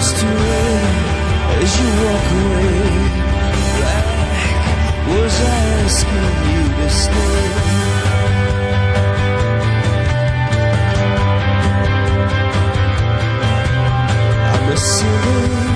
turns to red as you walk away. Black was asking you to stay. I'm a sinner.